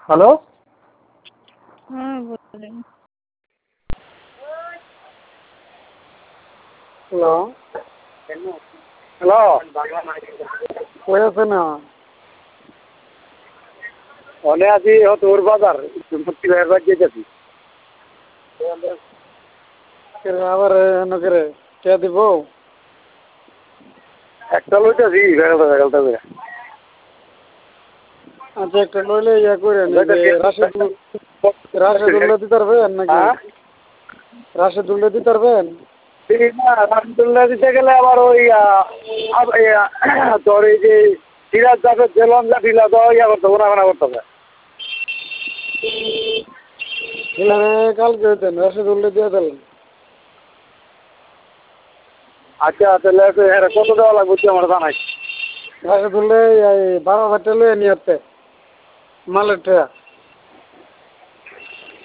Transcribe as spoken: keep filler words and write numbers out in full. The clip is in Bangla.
হ্যালো। হ্যাঁ বলেন। হ্যালো হ্যালো কই আছেন? অনে আছি তোর বাজার মুক্তি ভাইয়ের বাড়ি যেতেছি। আবার নগরে কে দিব? একটা লইতেছি বেগালটা বেগালটা করে। আচ্ছা একটা লইলে ইয়া করে রাশেদুল রাশেদুল্লাহ দিতে পারবেন নাকি? রাশেদুল্লাহ দিতে পারবেন? রাশেদুল্লাহ দিতে গেলে আবার ওই তোর এই যে সিরাজ যাবে জেলন যা ঢিলা দেওয়া ইয়া করতে গোনা করতে হবে। কালকে হইতেন রাশেদুল্লাহ দিয়ে দিলেন। আচ্ছা তাহলে হ্যাঁ কত দেওয়া লাগবে আমার জানাই। রাশেদুল্লাহ বারো হাজার টাকা লইয়া নিয়ে আসতে মালের টাকা।